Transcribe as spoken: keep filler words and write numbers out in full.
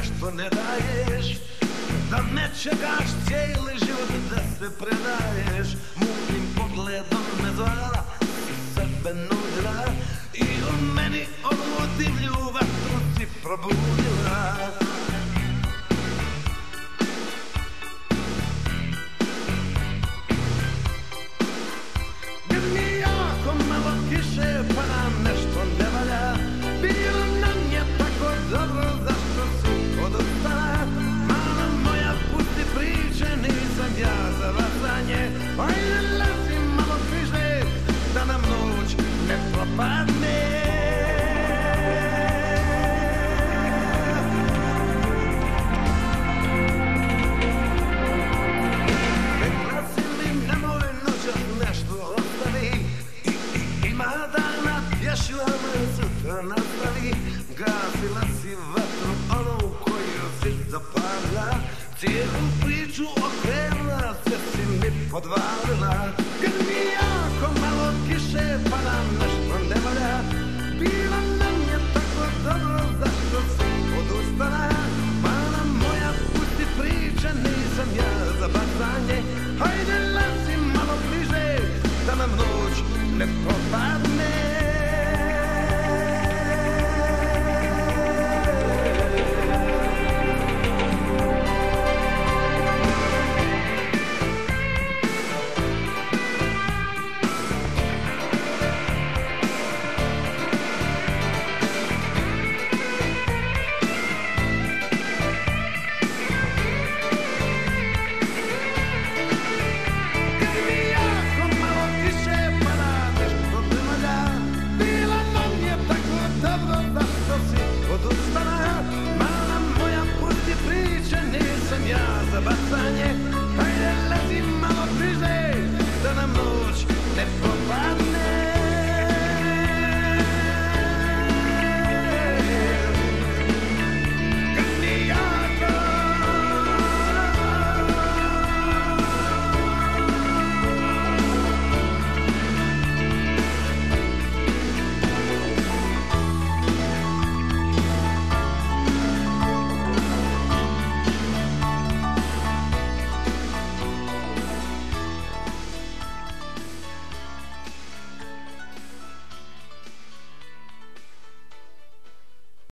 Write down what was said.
nešto ne daješ, da ne čekaš cijeli život, da se predaješ. Mutnim pogledom me zvala, sebe nudila i u meni ovu divlju vatru si probudila. Gdje mi jako malo kiše pa nam nešto ne valja, bilo nam je tako dobro, zašto si odostala? Mala moja, pusti priče, nisam ja za vazanje. Ajde lezi malo bliže, da nam noć ne propadne. Rekla si mi nemoj noćas nešto ostavi, I, i, ima dana tješila me, sutra nastavi. Gasila si vatru onu koju si zapalila, cijelu priču okrenula, sve si mi podvalila.